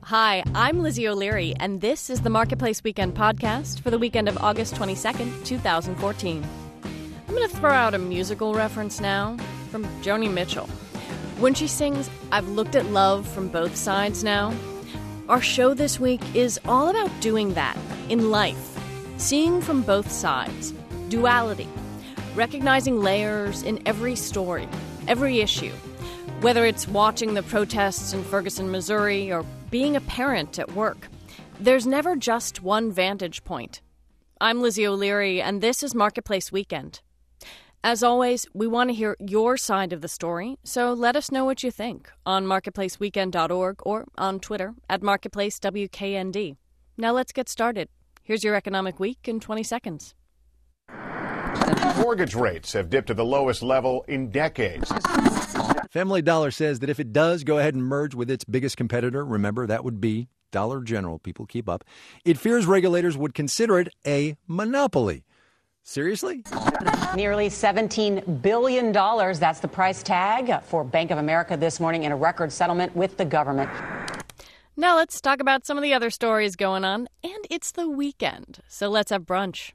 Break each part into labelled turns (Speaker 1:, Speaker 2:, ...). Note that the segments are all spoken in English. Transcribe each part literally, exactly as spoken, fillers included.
Speaker 1: Hi, I'm Lizzie O'Leary, and this is the Marketplace Weekend podcast for the weekend of August twenty-second, twenty fourteen. I'm going to throw out a musical reference now from Joni Mitchell. When she sings, "I've looked at love from both sides now." Our show this week is all about doing that in life, seeing from both sides, duality, recognizing layers in every story, every issue, whether it's watching the protests in Ferguson, Missouri, or being a parent at work. There's never just one vantage point. I'm Lizzie O'Leary, and this is Marketplace Weekend. As always, we want to hear your side of the story, so let us know what you think on marketplace weekend dot org or on Twitter at marketplace W K N D. Now let's get started. Here's your Economic Week in twenty seconds.
Speaker 2: Mortgage rates have dipped to the lowest level in decades.
Speaker 3: Family Dollar says that if it does go ahead and merge with its biggest competitor, remember that would be Dollar General, people keep up, it fears regulators would consider it a monopoly. Seriously?
Speaker 4: Nearly seventeen billion dollars. That's the price tag for Bank of America this morning in a record settlement with the government.
Speaker 1: Now let's talk about some of the other stories going on. And it's the weekend, so let's have brunch.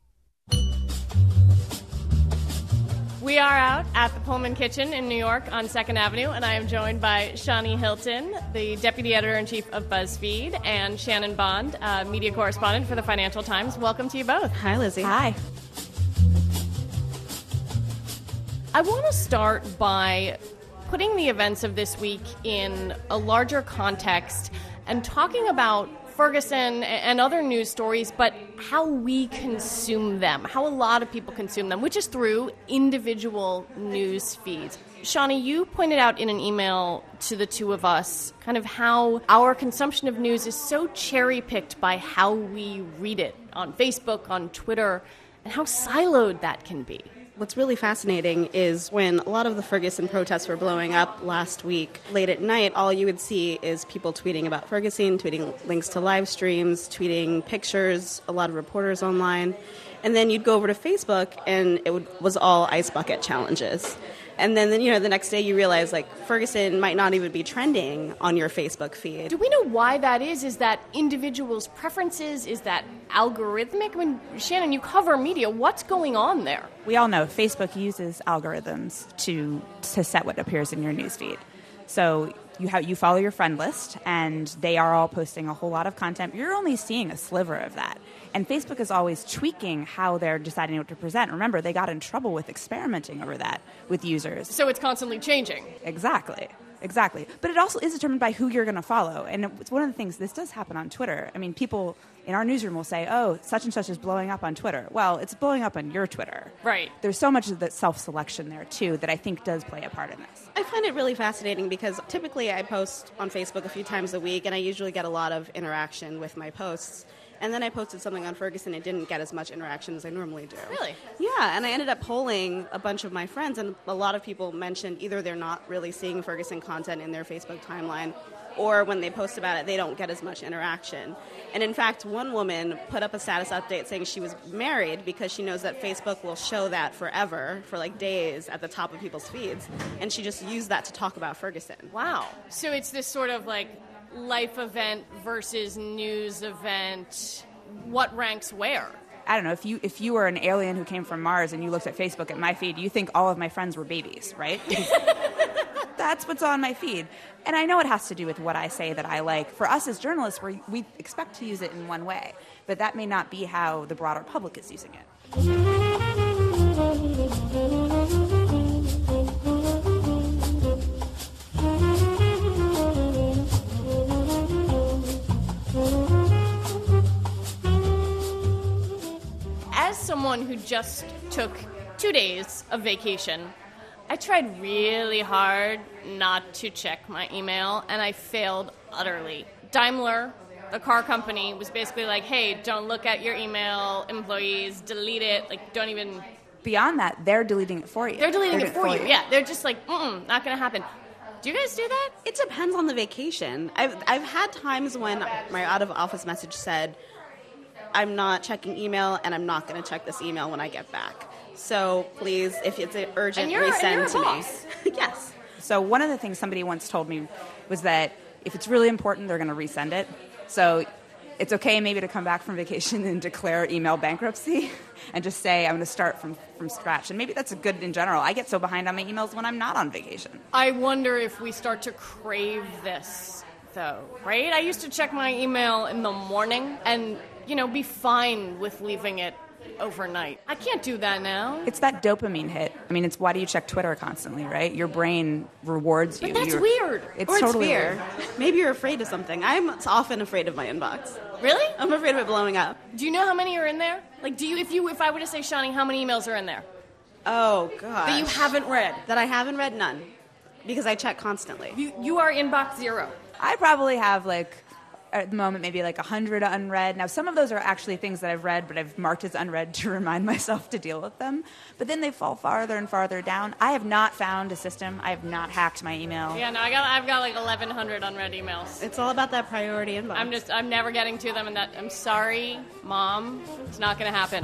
Speaker 5: We are out at the Pullman Kitchen in New York on second Avenue, and I am joined by Shani Hilton, the Deputy Editor-in-Chief of BuzzFeed, and Shannon Bond, uh, media correspondent for the Financial Times. Welcome to you both.
Speaker 6: Hi, Lizzie.
Speaker 5: Hi. I want to start by putting the events of this week in a larger context and talking about Ferguson and other news stories, but how we consume them, how a lot of people consume them, which is through individual news feeds. Shani, you pointed out in an email to the two of us kind of how our consumption of news is so cherry-picked by how we read it on Facebook, on Twitter, and how siloed that can be.
Speaker 6: What's really fascinating is when a lot of the Ferguson protests were blowing up last week, late at night, all you would see is people tweeting about Ferguson, tweeting links to live streams, tweeting pictures, a lot of reporters online. And then you'd go over to Facebook, and it would, was all ice bucket challenges. And then, you know, the next day you realize, like, Ferguson might not even be trending on your Facebook feed.
Speaker 5: Do we know why that is? Is that individuals' preferences? Is that algorithmic? I mean, Shannon, you cover media. What's going on there?
Speaker 7: We all know Facebook uses algorithms to to set what appears in your newsfeed. So you have you follow your friend list, and they are all posting a whole lot of content. You're only seeing a sliver of that. And Facebook is always tweaking how they're deciding what to present. Remember, they got in trouble with experimenting over that with users.
Speaker 5: So it's constantly changing.
Speaker 7: Exactly. Exactly. But it also is determined by who you're going to follow. And it's one of the things, this does happen on Twitter. I mean, people in our newsroom will say, oh, such and such is blowing up on Twitter. Well, it's blowing up on your Twitter.
Speaker 5: Right.
Speaker 7: There's so much of the self-selection there, too, that I think does play a part in this.
Speaker 6: I find it really fascinating because typically I post on Facebook a few times a week, and I usually get a lot of interaction with my posts. And then I posted something on Ferguson and didn't get as much interaction as I normally do.
Speaker 5: Really?
Speaker 6: Yeah, and I ended up polling a bunch of my friends, and a lot of people mentioned either they're not really seeing Ferguson content in their Facebook timeline, or when they post about it, they don't get as much interaction. And in fact, one woman put up a status update saying she was married because she knows that Facebook will show that forever, for like days, at the top of people's feeds. And she just used that to talk about Ferguson.
Speaker 5: Wow. So it's this sort of like life event versus news event. What ranks where?
Speaker 7: I don't know, if you if you were an alien who came from Mars and you looked at Facebook at my feed, you think all of my friends were babies, right? That's what's on my feed. And I know it has to do with what I say that I like. For us as journalists, we we expect to use it in one way, but that may not be how the broader public is using it.
Speaker 5: As someone who just took two days of vacation, I tried really hard not to check my email, and I failed utterly. Daimler, the car company, was basically like, hey, don't look at your email, employees, delete it, like, don't even...
Speaker 7: Beyond that, they're deleting it for you.
Speaker 5: They're deleting
Speaker 7: they're
Speaker 5: it for you. you, yeah. They're just like, mm-mm, not going to happen. Do you guys do that?
Speaker 6: It depends on the vacation. I've, I've had times when my out-of-office message said, I'm not checking email, and I'm not going to check this email when I get back. So please, if it's urgent,
Speaker 5: and you're,
Speaker 6: resend
Speaker 5: and you're a
Speaker 6: to
Speaker 5: boss.
Speaker 6: me. Yes.
Speaker 7: So one of the things somebody once told me was that if it's really important, they're going to resend it. So it's okay maybe to come back from vacation and declare email bankruptcy and just say, I'm going to start from, from scratch. And maybe that's a good in general. I get so behind on my emails when I'm not on vacation.
Speaker 5: I wonder if we start to crave this, though, right? I used to check my email in the morning and, you know, be fine with leaving it overnight. I can't do that now.
Speaker 7: It's that dopamine hit. I mean, it's why do you check Twitter constantly, right? Your brain rewards you.
Speaker 5: But that's
Speaker 7: You're,
Speaker 5: weird.
Speaker 7: It's
Speaker 6: or
Speaker 7: totally
Speaker 6: it's fear.
Speaker 7: weird.
Speaker 6: Maybe you're afraid of something. I'm often afraid of my inbox.
Speaker 5: Really?
Speaker 6: I'm afraid of it blowing up.
Speaker 5: Do you know how many are in there? Like, do you, if you, if I were to say, Shani, how many emails are in there?
Speaker 6: Oh, God.
Speaker 5: That you haven't read?
Speaker 6: That I haven't read, none. Because I check constantly.
Speaker 5: You, you are inbox zero.
Speaker 7: I probably have, like, at the moment, maybe like one hundred unread. Now, some of those are actually things that I've read, but I've marked as unread to remind myself to deal with them. But then they fall farther and farther down. I have not found a system. I have not hacked my email.
Speaker 5: Yeah, no, I got, I've got like eleven hundred unread emails.
Speaker 6: It's all about that priority inbox.
Speaker 5: I'm just, I'm never getting to them, and that, I'm sorry, Mom, it's not going to happen.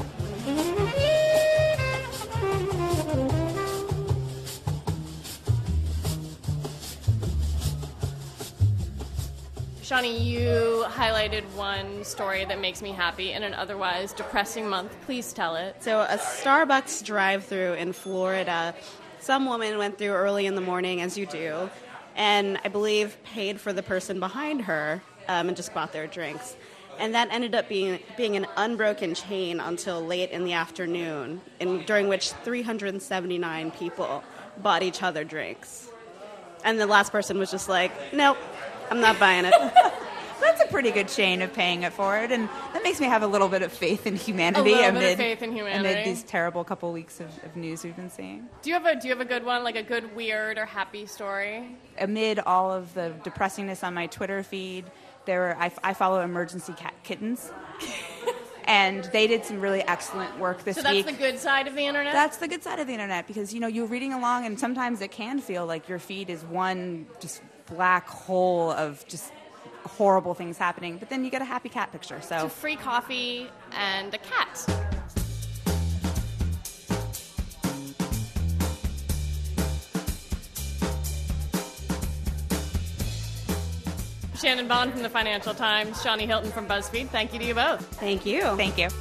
Speaker 5: Shani, you highlighted one story that makes me happy in an otherwise depressing month. Please tell it.
Speaker 6: So a Starbucks drive-thru in Florida, some woman went through early in the morning, as you do, and I believe paid for the person behind her um, and just bought their drinks. And that ended up being being an unbroken chain until late in the afternoon, in, during which three hundred seventy-nine people bought each other drinks. And the last person was just like, nope, I'm not buying it.
Speaker 7: That's a pretty good chain of paying it forward, and that makes me have a little bit of faith in humanity.
Speaker 5: A little
Speaker 7: amid,
Speaker 5: bit of faith in humanity.
Speaker 7: amid these terrible couple weeks of, of news we've been seeing.
Speaker 5: Do you have a Do you have a good one, like a good weird or happy story?
Speaker 7: Amid all of the depressingness on my Twitter feed, there were, I, I follow Emergency Cat Kittens, and they did some really excellent work this
Speaker 5: So that's
Speaker 7: week.
Speaker 5: the good side of the internet?
Speaker 7: That's the good side of the internet, because, you know, you're reading along, and sometimes it can feel like your feed is one just black hole of just horrible things happening, but then you get a happy cat picture. So,
Speaker 5: so free coffee and a cat. Shannon Bond from the Financial Times, Shani Hilton from BuzzFeed. Thank you to you both.
Speaker 6: Thank you.
Speaker 7: Thank you.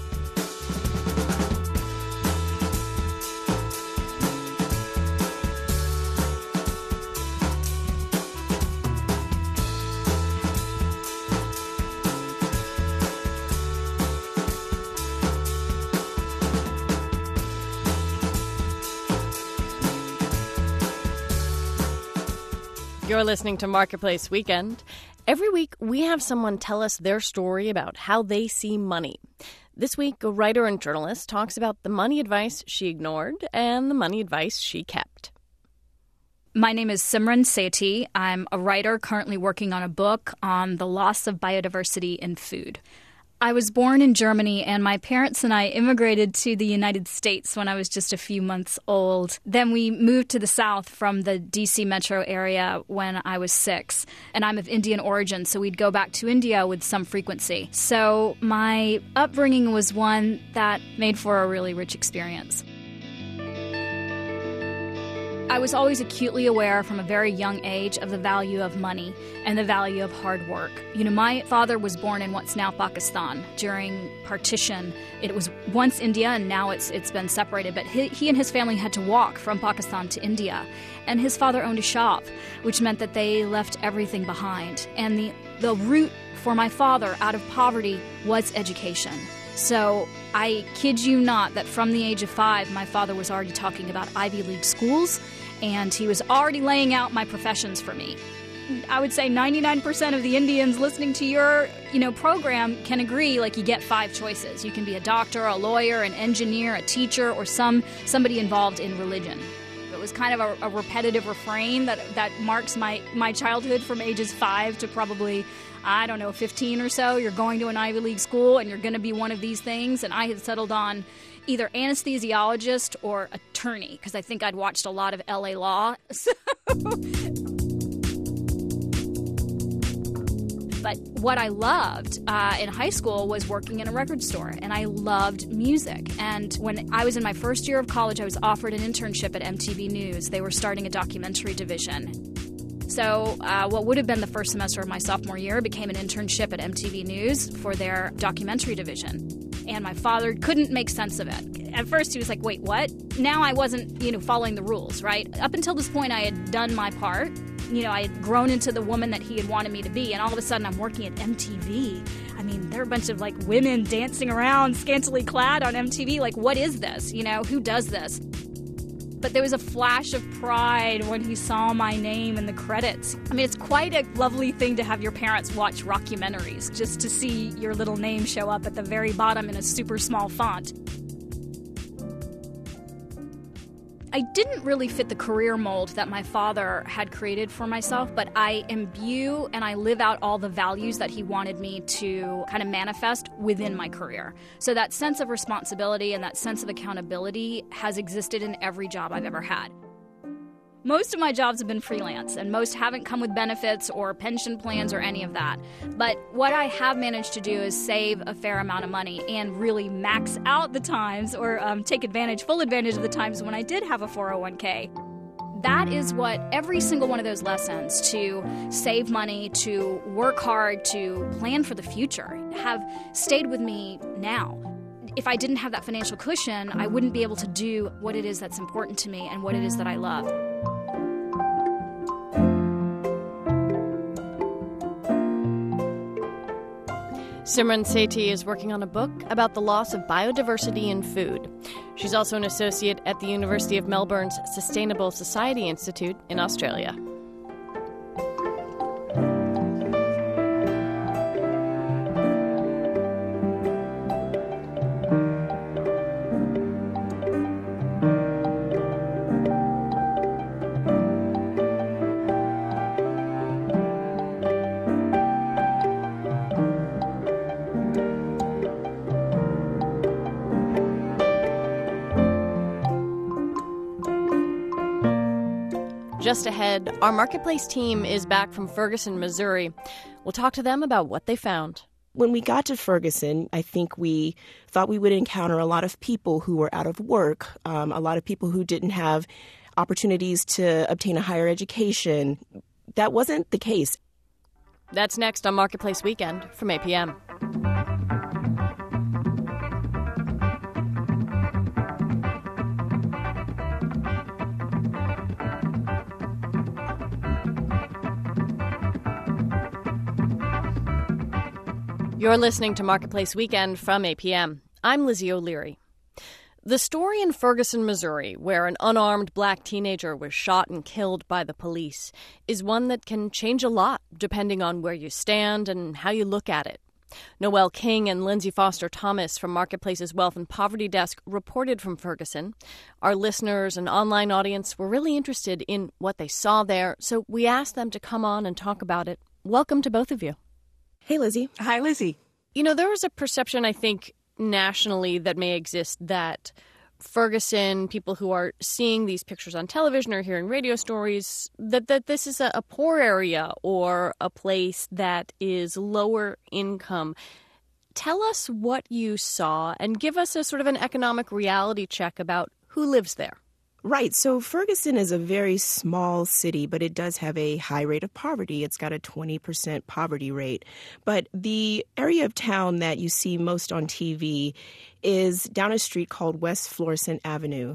Speaker 1: You're listening to Marketplace Weekend. Every week, we have someone tell us their story about how they see money. This week, a writer and journalist talks about the money advice she ignored and the money advice she kept.
Speaker 8: My name is Simran Sethi. I'm a writer currently working on a book on the loss of biodiversity in food. I was born in Germany, and my parents and I immigrated to the United States when I was just a few months old. Then we moved to the South from the D C metro area when I was six. And I'm of Indian origin, so we'd go back to India with some frequency. So my upbringing was one that made for a really rich experience. I was always acutely aware from a very young age of the value of money and the value of hard work. You know, my father was born in what's now Pakistan during partition. It was once India, and now it's it's been separated. But he, he and his family had to walk from Pakistan to India. And his father owned a shop, which meant that they left everything behind. And the, the route for my father out of poverty was education. So I kid you not that from the age of five, my father was already talking about Ivy League schools, and he was already laying out my professions for me. I would say ninety-nine percent of the Indians listening to your, you know, program can agree, like, you get five choices. You can be a doctor, a lawyer, an engineer, a teacher, or some somebody involved in religion. It was kind of a, a repetitive refrain that, that marks my, my childhood from ages five to probably, I don't know, fifteen or so. You're going to an Ivy League school and you're going to be one of these things. And I had settled on either anesthesiologist or attorney, because I think I'd watched a lot of L A Law. So But what I loved uh, in high school was working in a record store, and I loved music. And when I was in my first year of college, I was offered an internship at M T V News. They were starting a documentary division. So uh, what would have been the first semester of my sophomore year became an internship at M T V News for their documentary division. And my father couldn't make sense of it. At first he was like, wait, what? Now I wasn't, you know, following the rules, right? Up until this point I had done my part. You know, I had grown into the woman that he had wanted me to be, and all of a sudden I'm working at M T V. I mean, there are a bunch of, like, women dancing around, scantily clad on M T V. Like, what is this? You know, who does this? But there was a flash of pride when he saw my name in the credits. I mean, it's quite a lovely thing to have your parents watch rockumentaries, just to see your little name show up at the very bottom in a super small font. I didn't really fit the career mold that my father had created for myself, but I imbue and I live out all the values that he wanted me to kind of manifest within my career. So that sense of responsibility and that sense of accountability has existed in every job I've ever had. Most of my jobs have been freelance, and most haven't come with benefits or pension plans or any of that. But what I have managed to do is save a fair amount of money and really max out the times or um, take advantage, full advantage of the times when I did have a four oh one k. That is what every single one of those lessons, to save money, to work hard, to plan for the future, have stayed with me now. If I didn't have that financial cushion, I wouldn't be able to do what it is that's important to me and what it is that I love.
Speaker 1: Simran Sethi is working on a book about the loss of biodiversity in food. She's also an associate at the University of Melbourne's Sustainable Society Institute in Australia. Just ahead, our Marketplace team is back from Ferguson, Missouri. We'll talk to them about what they found.
Speaker 9: When we got to Ferguson, I think we thought we would encounter a lot of people who were out of work, um, a lot of people who didn't have opportunities to obtain a higher education. That wasn't the case.
Speaker 1: That's next on Marketplace Weekend from eight p.m. You're listening to Marketplace Weekend from eight p.m. I'm Lizzie O'Leary. The story in Ferguson, Missouri, where an unarmed black teenager was shot and killed by the police, is one that can change a lot depending on where you stand and how you look at it. Noelle King and Lindsay Foster Thomas from Marketplace's Wealth and Poverty Desk reported from Ferguson. Our listeners and online audience were really interested in what they saw there, so we asked them to come on and talk about it. Welcome to both of you.
Speaker 9: Hey, Lizzie.
Speaker 10: Hi, Lizzie.
Speaker 1: You know, there is a perception, I think, nationally that may exist that Ferguson, people who are seeing these pictures on television or hearing radio stories, that, that this is a, a poor area or a place that is lower income. Tell us what you saw and give us a sort of an economic reality check about who lives there.
Speaker 9: Right. So Ferguson is a very small city, but it does have a high rate of poverty. It's got a twenty percent poverty rate. But the area of town that you see most on T V is down a street called West Florissant Avenue.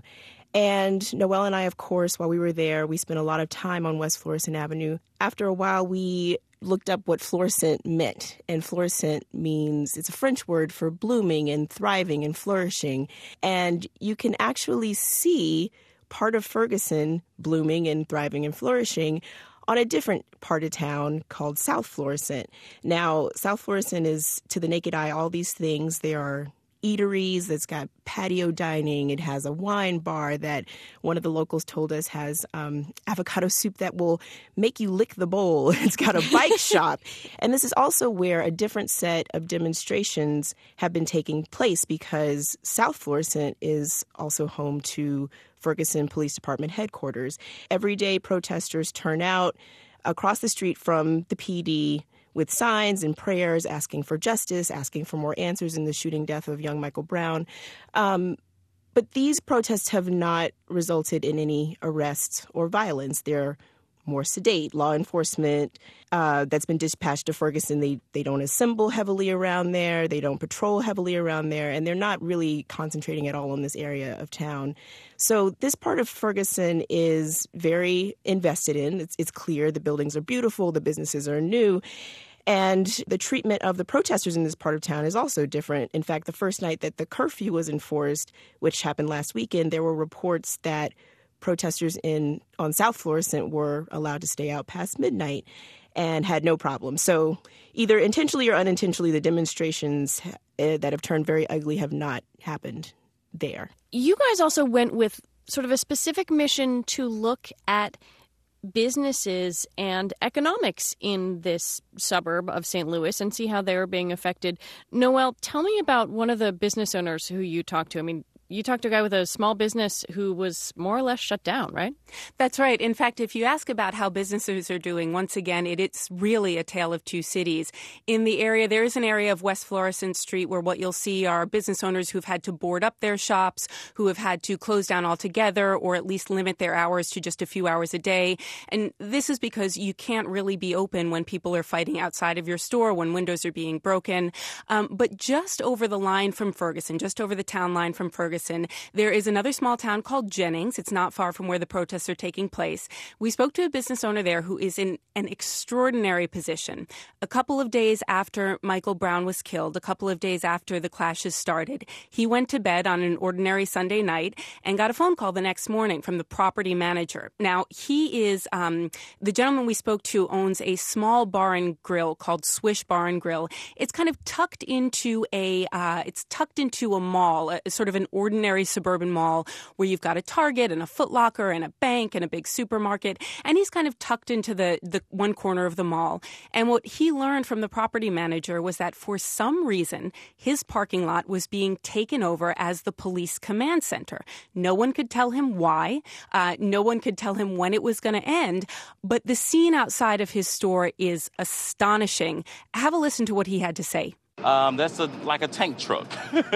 Speaker 9: And Noelle and I, of course, while we were there, we spent a lot of time on West Florissant Avenue. After a while, we looked up what Florissant meant. And Florissant means, it's a French word for blooming and thriving and flourishing. And you can actually see part of Ferguson blooming and thriving and flourishing on a different part of town called South Florissant. Now, South Florissant is, to the naked eye, all these things. There are eateries, it's got patio dining, it has a wine bar that one of the locals told us has um, avocado soup that will make you lick the bowl. It's got a bike shop. And this is also where a different set of demonstrations have been taking place because South Florissant is also home to Ferguson Police Department headquarters. Every day protesters turn out across the street from the P D with signs and prayers asking for justice, asking for more answers in the shooting death of young Michael Brown. Um, but these protests have not resulted in any arrests or violence. They're more sedate. Law enforcement uh, that's been dispatched to Ferguson, they, they don't assemble heavily around there. They don't patrol heavily around there. And they're not really concentrating at all on this area of town. So this part of Ferguson is very invested in. It's, it's clear the buildings are beautiful. The businesses are new. And the treatment of the protesters in this part of town is also different. In fact, the first night that the curfew was enforced, which happened last weekend, there were reports that protesters in on South Florissant were allowed to stay out past midnight and had no problem. So either intentionally or unintentionally, the demonstrations uh, that have turned very ugly have not happened there.
Speaker 1: You guys also went with sort of a specific mission to look at businesses and economics in this suburb of Saint Louis and see how they're being affected. Noelle, tell me about one of the business owners who you talked to. I mean, you talked to a guy with a small business who was more or less shut down, right?
Speaker 10: That's right. In fact, if you ask about how businesses are doing, once again, it, it's really a tale of two cities. In the area, there is an area of West Florissant Street where what you'll see are business owners who've had to board up their shops, who have had to close down altogether or at least limit their hours to just a few hours a day. And this is because you can't really be open when people are fighting outside of your store, when windows are being broken. Um, but just over the line from Ferguson, just over the town line from Ferguson, there is another small town called Jennings. It's not far from where the protests are taking place. We spoke to a business owner there who is in an extraordinary position. A couple of days after Michael Brown was killed, a couple of days after the clashes started, he went to bed on an ordinary Sunday night and got a phone call the next morning from the property manager. Now, he is, um, the gentleman we spoke to owns a small bar and grill called Swish Bar and Grill. It's kind of tucked into a, uh, it's tucked into a mall, a, sort of an ordinary suburban mall where you've got a Target and a Foot Locker and a bank and a big supermarket. And he's kind of tucked into the, the one corner of the mall. And what he learned from the property manager was that for some reason, his parking lot was being taken over as the police command center. No one could tell him why. Uh, no one could tell him when it was going to end. But the scene outside of his store is astonishing. Have a listen to what he had to say.
Speaker 11: Um, that's a, like a tank truck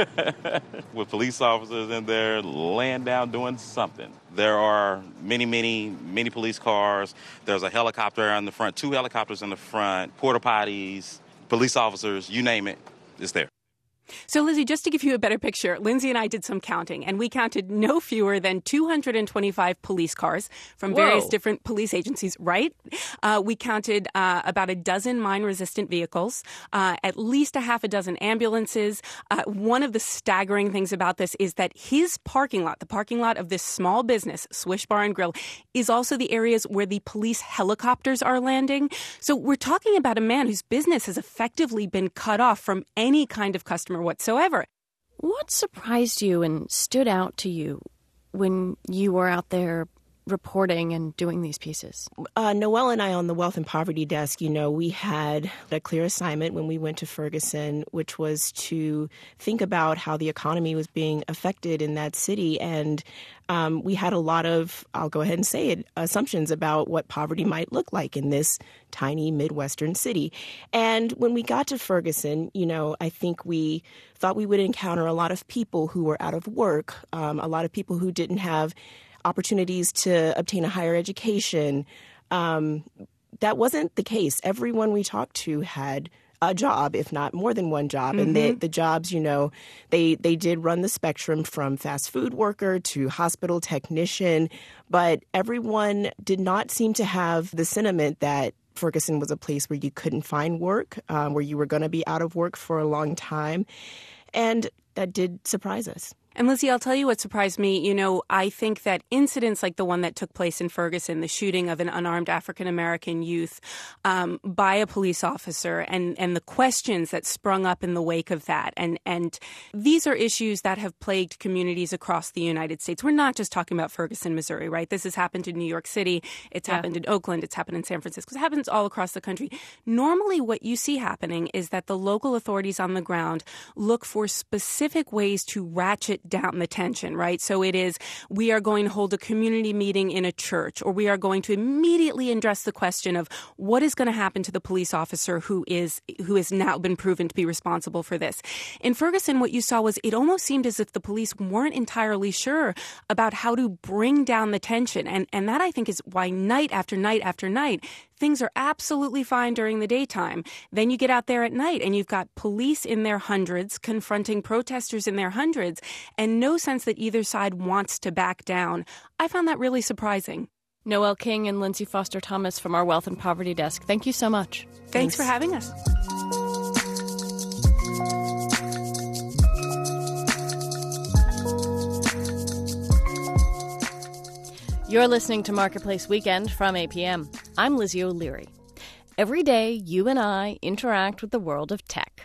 Speaker 11: with police officers in there laying down doing something. There are many, many, many police cars. There's a helicopter on the front, two helicopters in the front, porta potties, police officers, you name it, it's there.
Speaker 10: So, Lizzie, just to give you a better picture, Lindsay and I did some counting, and we counted no fewer than two hundred twenty-five police cars from
Speaker 1: Whoa.
Speaker 10: various different police agencies, right? Uh, we counted uh, about a dozen mine-resistant vehicles, uh, at least a half a dozen ambulances. Uh, one of the staggering things about this is that his parking lot, the parking lot of this small business, Swish Bar and Grill, is also the areas where the police helicopters are landing. So we're talking about a man whose business has effectively been cut off from any kind of customer whatsoever.
Speaker 1: What surprised you and stood out to you when you were out there reporting and doing these pieces?
Speaker 9: Uh, Noelle and I on the Wealth and Poverty Desk, you know, we had a clear assignment when we went to Ferguson, which was to think about how the economy was being affected in that city. And um, we had a lot of, I'll go ahead and say it, assumptions about what poverty might look like in this tiny Midwestern city. And when we got to Ferguson, you know, I think we thought we would encounter a lot of people who were out of work, um, a lot of people who didn't have opportunities to obtain a higher education. Um, that wasn't the case. Everyone we talked to had a job, if not more than one job. Mm-hmm. And the, the jobs, you know, they, they did run the spectrum from fast food worker to hospital technician. But everyone did not seem to have the sentiment that Ferguson was a place where you couldn't find work, um, where you were going to be out of work for a long time. And that did surprise us.
Speaker 10: And Lizzie, I'll tell you what surprised me. You know, I think that incidents like the one that took place in Ferguson, the shooting of an unarmed African-American youth um, by a police officer, and, and the questions that sprung up in the wake of that. And, and these are issues that have plagued communities across the United States. We're not just talking about Ferguson, Missouri, right? This has happened in New York City. It's yeah. happened in Oakland. It's happened in San Francisco. It happens all across the country. Normally, what you see happening is that the local authorities on the ground look for specific ways to ratchet put down the tension, right? So it is, we are going to hold a community meeting in a church, or we are going to immediately address the question of what is going to happen to the police officer who is who has now been proven to be responsible for this. In Ferguson, what you saw was it almost seemed as if the police weren't entirely sure about how to bring down the tension. And, and that, I think, is why night after night after night, things are absolutely fine during the daytime. Then you get out there at night and you've got police in their hundreds confronting protesters in their hundreds, and no sense that either side wants to back down. I found that really surprising.
Speaker 5: Noelle King and Lindsay Foster Thomas from our Wealth and Poverty Desk. Thank you so much.
Speaker 10: Thanks,
Speaker 5: Thanks.
Speaker 10: for having us.
Speaker 5: You're listening to Marketplace Weekend from eight p.m. I'm Lizzie O'Leary. Every day, you and I interact with the world of tech.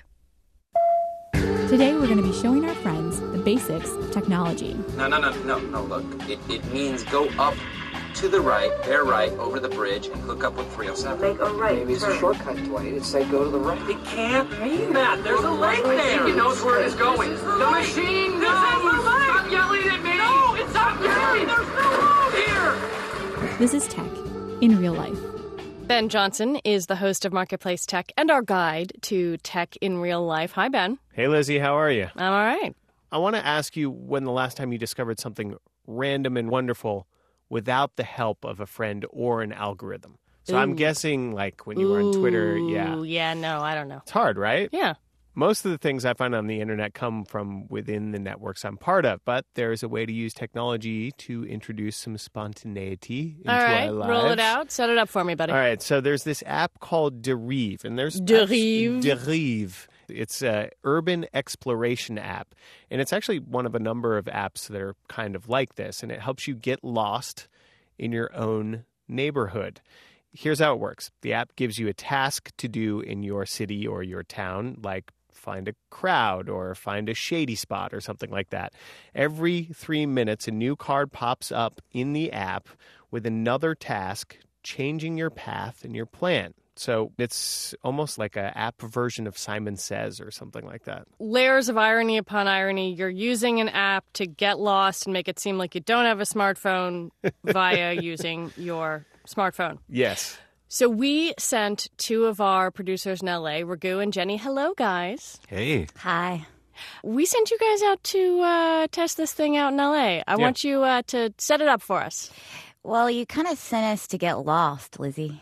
Speaker 12: Today, we're going to be showing our friends the basics of technology.
Speaker 13: No, no, no, no, no, look. It, it means go up to the right, their right, over the bridge, and hook up with three oh seven.
Speaker 14: Make a right. Maybe it's a shortcut, Dwight. It'd say go to the right.
Speaker 13: It can't mean that. There's a light there. It knows where it's going. The, the machine knows. Stop yelling at me. No, it's not yelling. There's no road here.
Speaker 12: This is tech in real life.
Speaker 5: Ben Johnson is the host of Marketplace Tech and our guide to tech in real life. Hi, Ben.
Speaker 15: Hey, Lizzie. How are you?
Speaker 5: I'm all right.
Speaker 15: I want to ask you when the last time you discovered something random and wonderful without the help of a friend or an algorithm. So Ooh. I'm guessing like when you were on Twitter, yeah.
Speaker 5: Yeah, no, I don't know.
Speaker 15: It's hard, right?
Speaker 5: Yeah.
Speaker 15: Most of the things I find on the internet come from within the networks I'm part of, but there's a way to use technology to introduce some spontaneity into
Speaker 5: All right,
Speaker 15: our lives.
Speaker 5: Roll it out. Set it up for me, buddy.
Speaker 15: All right, so there's this app called Derive, and there's
Speaker 5: Derive.
Speaker 15: Derive. It's an urban exploration app, and it's actually one of a number of apps that are kind of like this, and it helps you get lost in your own neighborhood. Here's how it works. The app gives you a task to do in your city or your town, like find a crowd or find a shady spot or something like that. Every three minutes, a new card pops up in the app with another task changing your path and your plan. So it's almost like an app version of Simon Says or something like that.
Speaker 5: Layers of irony upon irony. You're using an app to get lost and make it seem like you don't have a smartphone via using your smartphone.
Speaker 15: Yes.
Speaker 5: So we sent two of our producers in L A, Raghu and Jenny. Hello, guys.
Speaker 16: Hey.
Speaker 17: Hi.
Speaker 5: We sent you guys out to uh, test this thing out in L A. I yeah. want you uh, to set it up for us.
Speaker 17: Well, you kind of sent us to get lost, Lizzie.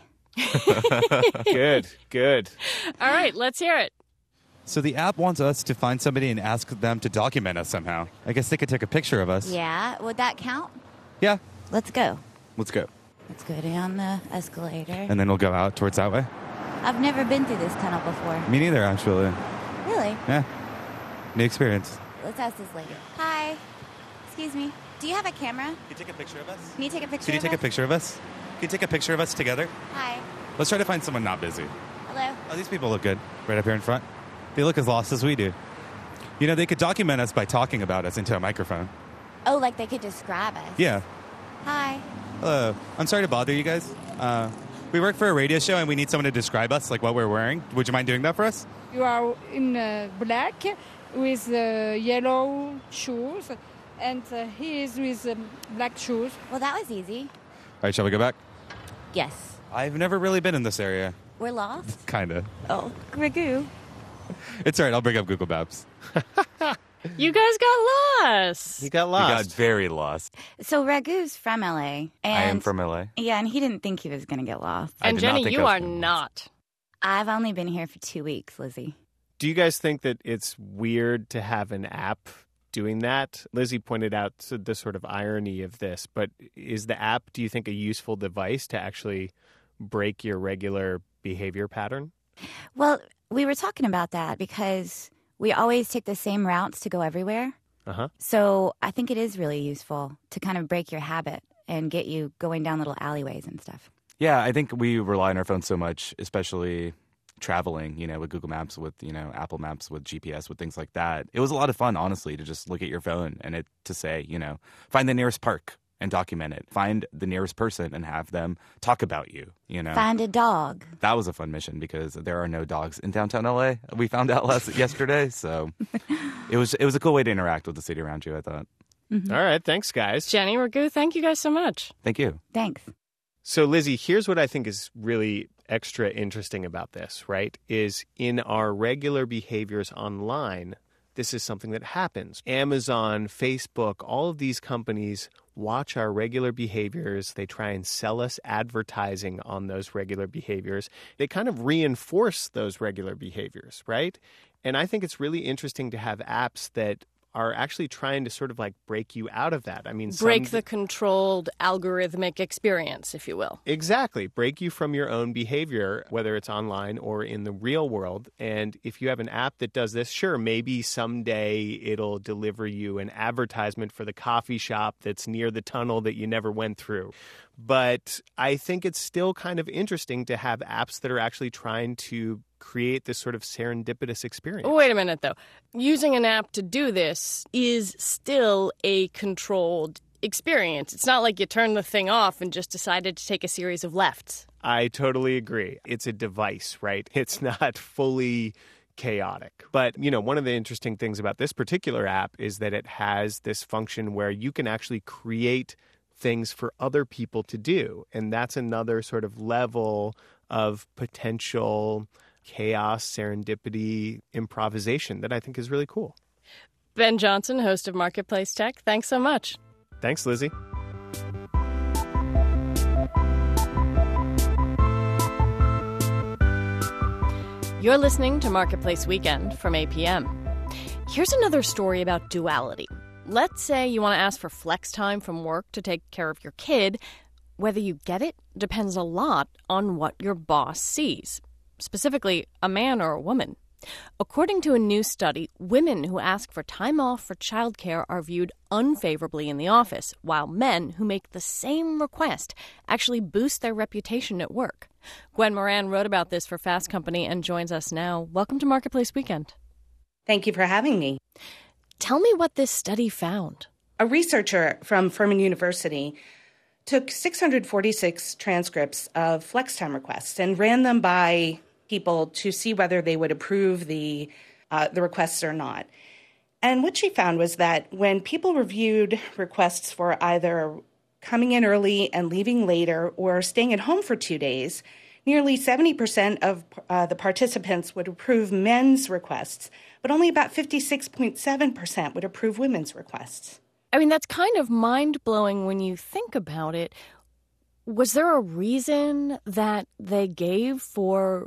Speaker 15: Good, good.
Speaker 5: All right, let's hear it.
Speaker 16: So the app wants us to find somebody and ask them to document us somehow. I guess they could take a picture of us.
Speaker 17: Yeah, would that count?
Speaker 16: Yeah.
Speaker 17: Let's go.
Speaker 16: Let's go.
Speaker 17: Let's go down the escalator.
Speaker 16: And then we'll go out towards that way?
Speaker 17: I've never been through this tunnel before.
Speaker 16: Me neither, actually.
Speaker 17: Really?
Speaker 16: Yeah. New experience.
Speaker 17: Let's ask this lady. Hi. Excuse me. Do you have a camera? Can
Speaker 16: you take a picture of us?
Speaker 17: Can you take a picture
Speaker 16: Can you
Speaker 17: of
Speaker 16: take
Speaker 17: us?
Speaker 16: a picture of us? Can you take a picture of us together?
Speaker 17: Hi.
Speaker 16: Let's try to find someone not busy.
Speaker 17: Hello.
Speaker 16: Oh, these people look good. Right up here in front. They look as lost as we do. You know, they could document us by talking about us into a microphone.
Speaker 17: Oh, like they could describe us?
Speaker 16: Yeah.
Speaker 17: Hi.
Speaker 16: Hello. I'm sorry to bother you guys. Uh, we work for a radio show and we need someone to describe us, like what we're wearing. Would you mind doing that for us?
Speaker 18: You are in uh, black with uh, yellow shoes, and uh, he is with um, black shoes.
Speaker 17: Well, that was easy.
Speaker 16: All right, shall we go back?
Speaker 17: Yes.
Speaker 16: I've never really been in this area.
Speaker 17: We're lost?
Speaker 16: Kind of.
Speaker 17: Oh, Raghu.
Speaker 16: It's all right. I'll bring up Google Maps.
Speaker 5: You guys got lost.
Speaker 15: You got lost.
Speaker 16: We got very lost.
Speaker 17: So Raghu's from L A. And
Speaker 16: I am from L A.
Speaker 17: Yeah, and he didn't think he was going to get lost.
Speaker 5: And Jenny, you are not.
Speaker 17: I've only been here for two weeks, Lizzie.
Speaker 15: Do you guys think that it's weird to have an app doing that? Lizzie pointed out the sort of irony of this, but is the app, do you think, a useful device to actually break your regular behavior pattern?
Speaker 17: Well, we were talking about that because we always take the same routes to go everywhere.
Speaker 15: Uh-huh.
Speaker 17: So I think it is really useful to kind of break your habit and get you going down little alleyways and stuff.
Speaker 16: Yeah, I think we rely on our phones so much, especially traveling, you know, with Google Maps, with, you know, Apple Maps, with G P S, with things like that. It was a lot of fun, honestly, to just look at your phone and it to say, you know, find the nearest park. and document it. Find the nearest person and have them talk about you, you know.
Speaker 17: Find a dog.
Speaker 16: That was a fun mission because there are no dogs in downtown L A. We found out last yesterday, so it was it was a cool way to interact with the city around you, I thought.
Speaker 15: Mm-hmm. All right, thanks, guys.
Speaker 5: Jenny, Raghu, thank you guys so much.
Speaker 16: Thank you.
Speaker 17: Thanks.
Speaker 15: So, Lizzie, here's what I think is really extra interesting about this, right, is in our regular behaviors online, this is something that happens. Amazon, Facebook, all of these companies watch our regular behaviors. They try and sell us advertising on those regular behaviors. They kind of reinforce those regular behaviors, right? And I think it's really interesting to have apps that are actually trying to sort of like break you out of that. I mean,
Speaker 5: break
Speaker 15: some...
Speaker 5: the controlled algorithmic experience, if you will.
Speaker 15: Exactly. Break you from your own behavior, whether it's online or in the real world. And if you have an app that does this, sure, maybe someday it'll deliver you an advertisement for the coffee shop that's near the tunnel that you never went through. But I think it's still kind of interesting to have apps that are actually trying to create this sort of serendipitous experience.
Speaker 5: Wait a minute, though. Using an app to do this is still a controlled experience. It's not like you turned the thing off and just decided to take a series of lefts.
Speaker 15: I totally agree. It's a device, right? It's not fully chaotic. But, you know, one of the interesting things about this particular app is that it has this function where you can actually create things for other people to do. And that's another sort of level of potential chaos, serendipity, improvisation that I think is really cool.
Speaker 5: Ben Johnson, host of Marketplace Tech, thanks so much.
Speaker 15: Thanks, Lizzie.
Speaker 1: You're listening to Marketplace Weekend from A P M. Here's another story about duality. Let's say you want to ask for flex time from work to take care of your kid. Whether you get it depends a lot on what your boss sees, specifically a man or a woman. According to a new study, women who ask for time off for childcare are viewed unfavorably in the office, while men who make the same request actually boost their reputation at work. Gwen Moran wrote about this for Fast Company and joins us now. Welcome to Marketplace Weekend.
Speaker 19: Thank you for having me.
Speaker 1: Tell me what this study found.
Speaker 19: A researcher from Furman University took six hundred forty-six transcripts of flex time requests and ran them by people to see whether they would approve the uh, the requests or not. And what she found was that when people reviewed requests for either coming in early and leaving later or staying at home for two days, nearly seventy percent of uh, the participants would approve men's requests, but only about fifty-six point seven percent would approve women's requests.
Speaker 1: I mean, that's kind of mind-blowing when you think about it. Was there a reason that they gave for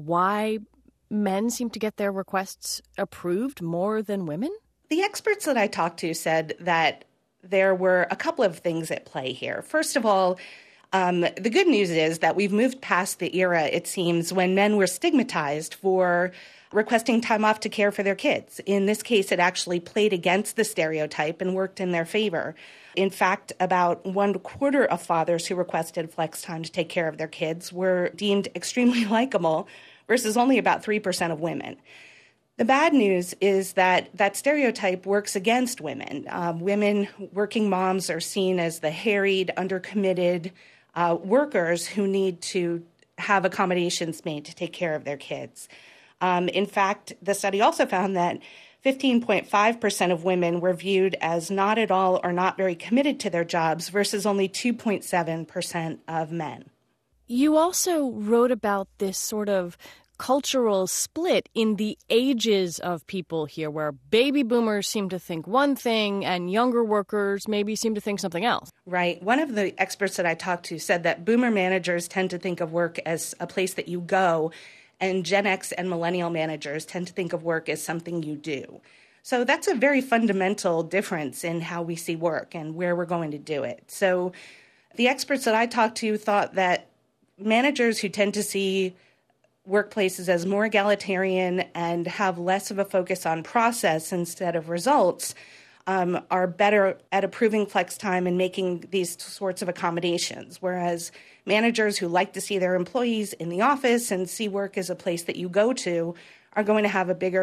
Speaker 1: why men seem to get their requests approved more than women?
Speaker 19: The experts that I talked to said that there were a couple of things at play here. First of all, um, the good news is that we've moved past the era, it seems, when men were stigmatized for requesting time off to care for their kids. In this case, it actually played against the stereotype and worked in their favor. In fact, about one quarter of fathers who requested flex time to take care of their kids were deemed extremely likable, versus only about three percent of women. The bad news is that that stereotype works against women. Um, women, working moms, are seen as the harried, undercommitted uh, workers who need to have accommodations made to take care of their kids. Um, in fact, the study also found that fifteen point five percent of women were viewed as not at all or not very committed to their jobs versus only two point seven percent of men.
Speaker 1: You also wrote about this sort of cultural split in the ages of people here, where baby boomers seem to think one thing and younger workers maybe seem to think something else.
Speaker 19: Right. One of the experts that I talked to said that boomer managers tend to think of work as a place that you go, and Gen X and millennial managers tend to think of work as something you do. So that's a very fundamental difference in how we see work and where we're going to do it. So the experts that I talked to thought that managers who tend to see workplaces as more egalitarian and have less of a focus on process instead of results um, are better at approving flex time and making these sorts of accommodations, whereas managers who like to see their employees in the office and see work as a place that you go to are going to have a bigger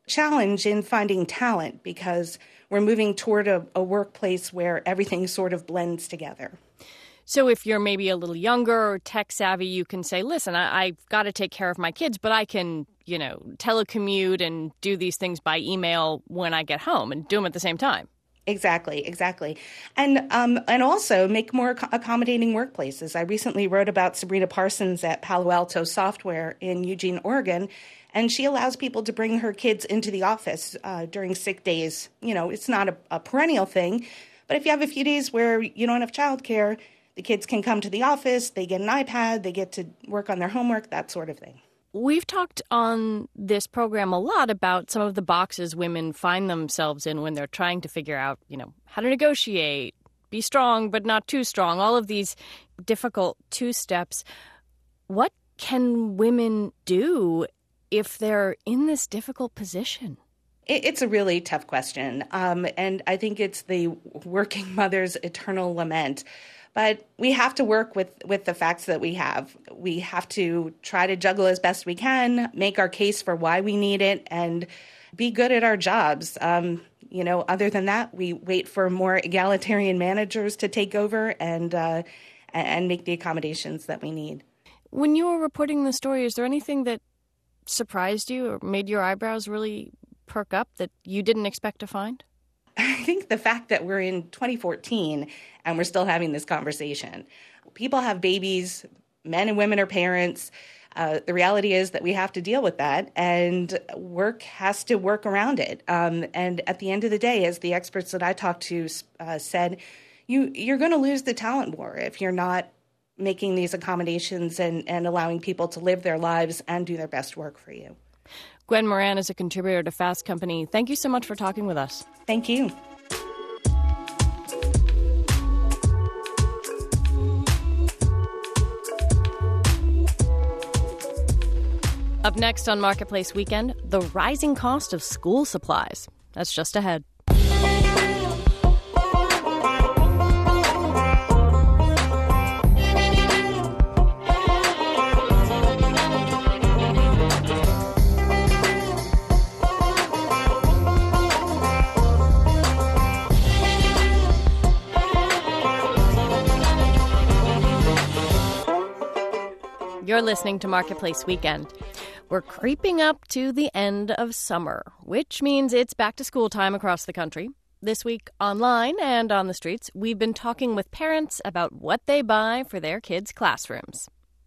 Speaker 19: challenge in finding talent because we're moving toward a, a workplace where everything sort of blends together.
Speaker 1: So if you're maybe a little younger or tech savvy, you can say, listen, I, I've got to take care of my kids, but I can, you know, telecommute and do these things by email when I get home and do them at the same time.
Speaker 19: Exactly, exactly. And um, and also make more accommodating workplaces. I recently wrote about Sabrina Parsons at Palo Alto Software in Eugene, Oregon, and she allows people to bring her kids into the office uh, during sick days. You know, it's not a, a perennial thing, but if you have a few days where you don't have childcare, the kids can come to the office, they get an iPad, they get to work on their homework, that sort of thing.
Speaker 1: We've talked on this program a lot about some of the boxes women find themselves in when they're trying to figure out, you know, how to negotiate, be strong but not too strong, all of these difficult two steps. What can women do if they're in this difficult position?
Speaker 19: It's a really tough question, um, and I think it's the working mother's eternal lament. But we have to work with, with the facts that we have. We have to try to juggle as best we can, make our case for why we need it, and be good at our jobs. Um, you know, other than that, we wait for more egalitarian managers to take over and uh, and make the accommodations that we need.
Speaker 1: When you were reporting the story, is there anything that surprised you or made your eyebrows really perk up that you didn't expect to find?
Speaker 19: I think the fact that we're in twenty fourteen and we're still having this conversation. People have babies, men and women are parents. Uh, the reality is that we have to deal with that, and work has to work around it. Um, and at the end of the day, as the experts that I talked to uh, said, you, you're going to lose the talent war if you're not making these accommodations and, and allowing people to live their lives and do their best work for you.
Speaker 1: Gwen Moran is a contributor to Fast Company. Thank you so much for talking with us.
Speaker 19: Thank you.
Speaker 1: Up next on Marketplace Weekend, the rising cost of school supplies. That's just ahead. You're listening to Marketplace Weekend. We're creeping up to the end of summer, which means it's back to school time across the country. This week, online and on the streets, we've been talking with parents about what they buy for their kids' classrooms.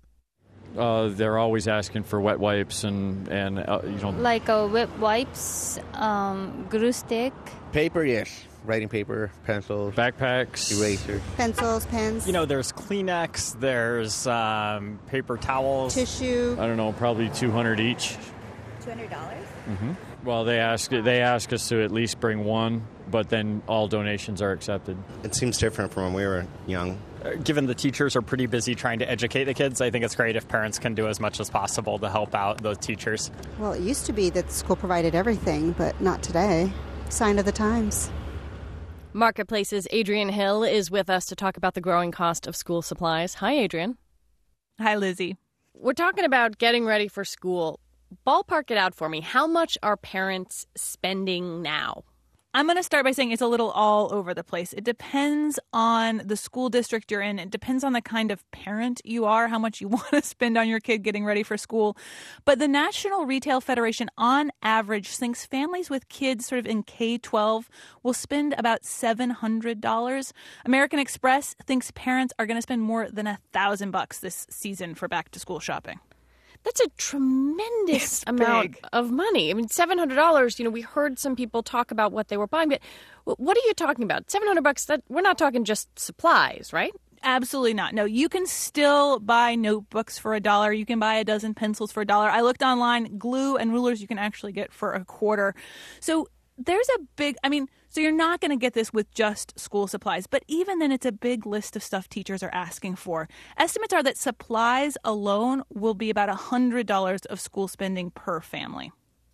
Speaker 20: Uh, they're always asking for wet wipes and, and uh, you know...
Speaker 21: Like uh, wet wipes, um, glue stick.
Speaker 22: Paper, yes. Writing paper, pencils,
Speaker 20: backpacks,
Speaker 22: erasers,
Speaker 23: pencils, pens.
Speaker 24: You know, there's Kleenex, there's um, paper towels,
Speaker 23: tissue.
Speaker 20: I don't know, probably two hundred each.
Speaker 23: Two hundred dollars.
Speaker 20: Mm-hmm. Well, they ask they ask us to at least bring one, but then all donations are accepted.
Speaker 22: It seems different from when we were young.
Speaker 24: Uh, given the teachers are pretty busy trying to educate the kids, I think it's great if parents can do as much as possible to help out those teachers.
Speaker 23: Well, it used to be that the school provided everything, but not today. Sign of the times.
Speaker 1: Marketplace's Adrienne Hill is with us to talk about the growing cost of school supplies. Hi, Adrienne.
Speaker 25: Hi, Lizzie.
Speaker 1: We're talking about getting ready for school. Ballpark it out for me. How much are parents spending now?
Speaker 25: I'm going to start by saying it's a little all over the place. It depends on the school district you're in. It depends on the kind of parent you are, how much you want to spend on your kid getting ready for school. But the National Retail Federation, on average, thinks families with kids sort of in K twelve will spend about seven hundred dollars. American Express thinks parents are going to spend more than one thousand bucks this season for back-to-school shopping.
Speaker 1: That's a tremendous
Speaker 25: it's
Speaker 1: amount
Speaker 25: big.
Speaker 1: of money. I mean, seven hundred dollars, you know, we heard some people talk about what they were buying, but what are you talking about? seven hundred bucks, that we're not talking just supplies, right?
Speaker 25: Absolutely not. No, you can still buy notebooks for a dollar. You can buy a dozen pencils for a dollar. I looked online, glue and rulers you can actually get for a quarter. So there's a big, I mean, so you're not going to get this with just school supplies. But even then, it's a big list of stuff teachers are asking for. Estimates are that supplies alone will be about one hundred dollars of school spending per family.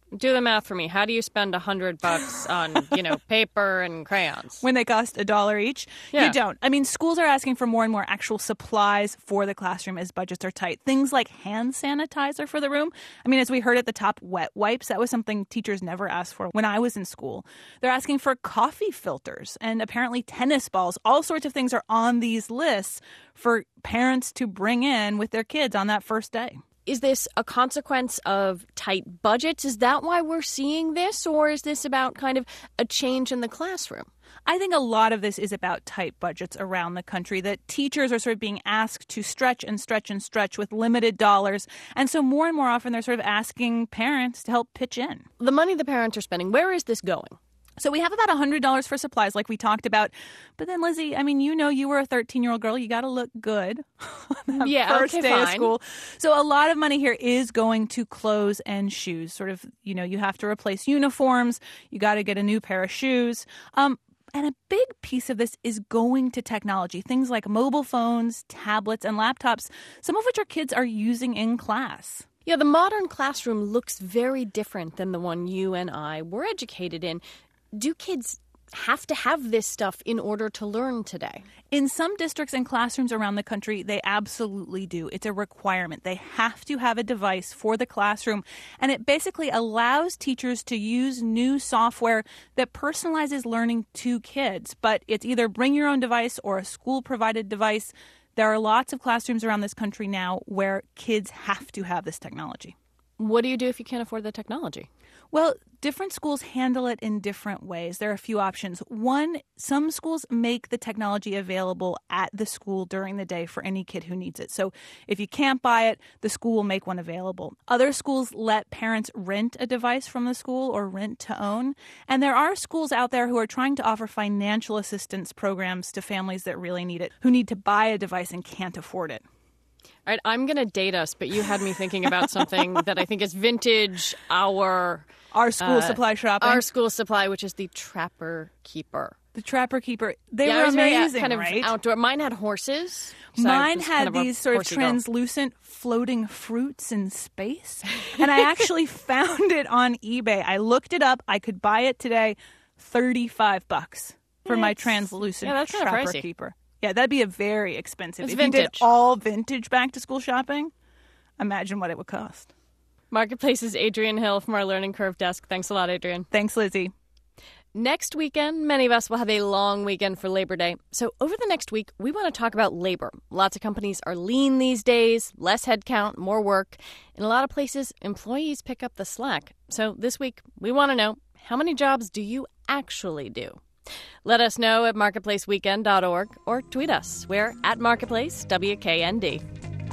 Speaker 1: Do the math for me. How do you spend a hundred bucks on, you know, paper and crayons
Speaker 25: when they cost a dollar each?
Speaker 1: Yeah.
Speaker 25: You don't. I mean, schools are asking for more and more actual supplies for the classroom as budgets are tight. Things like hand sanitizer for the room. I mean, as we heard at the top, wet wipes. That was something teachers never asked for when I was in school. They're asking for coffee filters and apparently tennis balls. All sorts of things are on these lists for parents to bring in with their kids on that first day.
Speaker 1: Is this a consequence of tight budgets? Is that why we're seeing this? Or is this about kind of a change in the classroom?
Speaker 25: I think a lot of this is about tight budgets around the country, that teachers are sort of being asked to stretch and stretch and stretch with limited dollars. And so more and more often they're sort of asking parents to help pitch in.
Speaker 1: The money the parents are spending, where is this going?
Speaker 25: So we have about one hundred dollars for supplies like we talked about. But then, Lizzie, I mean, you know you were a thirteen-year-old girl. You got to look good on that
Speaker 1: yeah,
Speaker 25: first
Speaker 1: okay,
Speaker 25: day
Speaker 1: fine.
Speaker 25: of school. So a lot of money here is going to clothes and shoes. Sort of, you know, you have to replace uniforms. You got to get a new pair of shoes. Um, and a big piece of this is going to technology, things like mobile phones, tablets, and laptops, some of which our kids are using in class.
Speaker 1: Yeah, the modern classroom looks very different than the one you and I were educated in. Do kids have to have this stuff in order to learn today?
Speaker 25: In some districts and classrooms around the country, they absolutely do. It's a requirement. They have to have a device for the classroom, and it basically allows teachers to use new software that personalizes learning to kids. But it's either bring your own device or a school-provided device. There are lots of classrooms around this country now where kids have to have this technology.
Speaker 1: What do you do if you can't afford the technology?
Speaker 25: Well, different schools handle it in different ways. There are a few options. One, some schools make the technology available at the school during the day for any kid who needs it. So if you can't buy it, the school will make one available. Other schools let parents rent a device from the school or rent to own. And there are schools out there who are trying to offer financial assistance programs to families that really need it, who need to buy a device and can't afford it.
Speaker 1: All right, I'm going to date us, but you had me thinking about something that I think is vintage, our...
Speaker 25: Our school
Speaker 1: uh,
Speaker 25: supply shopping.
Speaker 1: Our school supply, which is the Trapper Keeper.
Speaker 25: The Trapper Keeper. They
Speaker 1: yeah,
Speaker 25: were
Speaker 1: it was
Speaker 25: amazing,
Speaker 1: very, uh, kind
Speaker 25: right?
Speaker 1: of outdoor. Mine had horses. So
Speaker 25: Mine had
Speaker 1: kind of
Speaker 25: these sort of translucent girl. floating fruits in space. And I actually found it on eBay. I looked it up. I could buy it today, thirty-five bucks for
Speaker 1: yeah,
Speaker 25: my translucent
Speaker 1: yeah, that's
Speaker 25: Trapper
Speaker 1: kind of pricey.
Speaker 25: Keeper. Yeah, that'd be a very expensive.
Speaker 1: It's
Speaker 25: if
Speaker 1: vintage.
Speaker 25: you did all vintage back to school shopping, imagine what it would cost.
Speaker 1: Marketplace's Adrienne Hill from our Learning Curve desk. Thanks a lot, Adrienne.
Speaker 25: Thanks, Lizzie.
Speaker 1: Next weekend, many of us will have a long weekend for Labor Day. So over the next week, we want to talk about labor. Lots of companies are lean these days, less headcount, more work. In a lot of places, employees pick up the slack. So this week, we want to know, how many jobs do you actually do? Let us know at marketplace weekend dot org or tweet us. We're at Marketplace W K N D.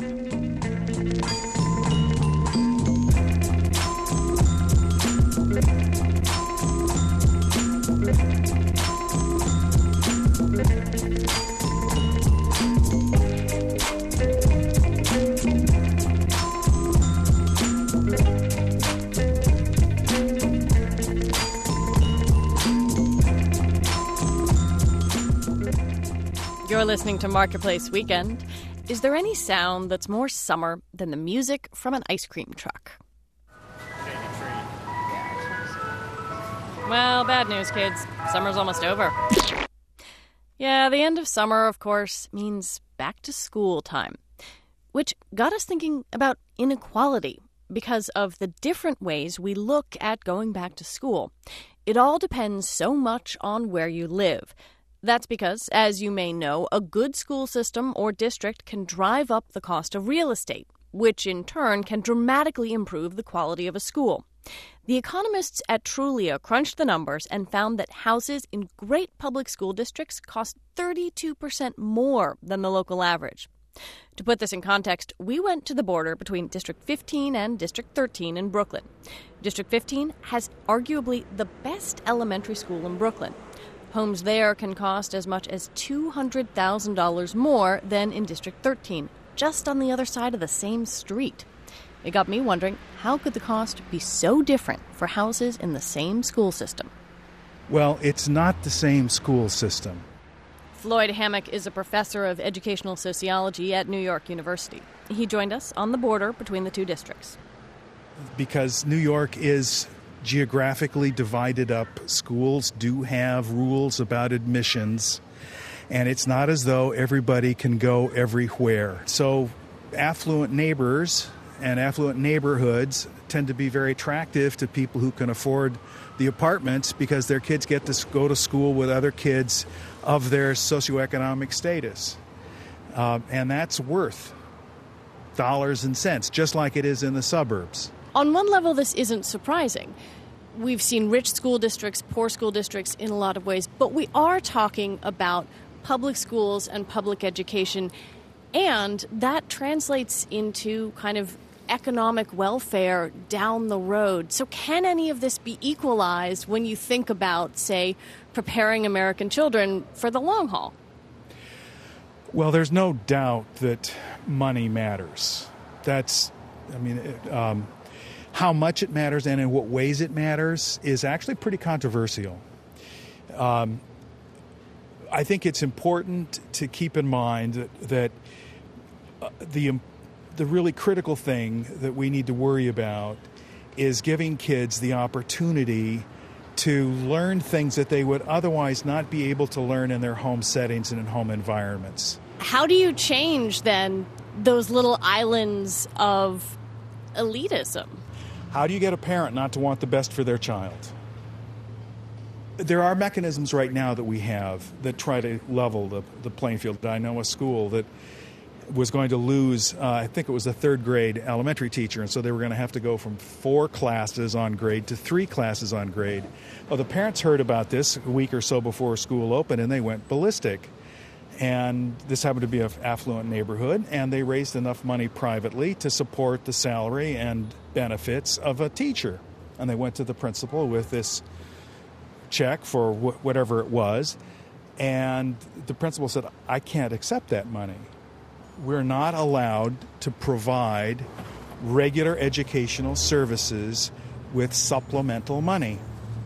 Speaker 1: You're listening to Marketplace Weekend. Is there any sound that's more summer than the music from an ice cream truck? Well, bad news, kids. Summer's almost over. Yeah, the end of summer, of course, means back to school time, which got us thinking about inequality because of the different ways we look at going back to school. It all depends so much on where you live. That's because, as you may know, a good school system or district can drive up the cost of real estate, which in turn can dramatically improve the quality of a school. The economists at Trulia crunched the numbers and found that houses in great public school districts cost thirty-two percent more than the local average. To put this in context, we went to the border between District fifteen and District thirteen in Brooklyn. District fifteen has arguably the best elementary school in Brooklyn. Homes there can cost as much as two hundred thousand dollars more than in District thirteen, just on the other side of the same street. It got me wondering, how could the cost be so different for houses in the same school system?
Speaker 2: Well, it's not the same school system.
Speaker 1: Floyd Hammock is a professor of educational sociology at New York University. He joined us on the border between the two districts.
Speaker 2: Because New York is geographically divided up. Schools do have rules about admissions, and it's not as though everybody can go everywhere. So affluent neighbors and affluent neighborhoods tend to be very attractive to people who can afford the apartments because their kids get to go to school with other kids of their socioeconomic status. Uh, and that's worth dollars and cents, just like it is in the suburbs.
Speaker 5: On one level, this isn't surprising. We've seen rich school districts, poor school districts in a lot of ways, but we are talking about public schools and public education, and that translates into kind of economic welfare down the road. So can any of this be equalized when you think about, say, preparing American children for the long haul?
Speaker 2: Well, there's no doubt that money matters. That's, I mean, it, um, how much it matters and in what ways it matters is actually pretty controversial. Um, I think it's important to keep in mind that, that uh, the the really critical thing that we need to worry about is giving kids the opportunity to learn things that they would otherwise not be able to learn in their home settings and in home environments.
Speaker 5: How do you change, then, those little islands of elitism?
Speaker 2: How do you get a parent not to want the best for their child? There are mechanisms right now that we have that try to level the, the playing field. I know a school that was going to lose, uh, I think it was a third grade elementary teacher, and so they were going to have to go from four classes on grade to three classes on grade. Well, the parents heard about this a week or so before school opened, and they went ballistic. And this happened to be an affluent neighborhood, and they raised enough money privately to support the salary and benefits of a teacher. And they went to the principal with this check for wh- whatever it was, and the principal said, I can't accept that money. We're not allowed to provide regular educational services with supplemental money.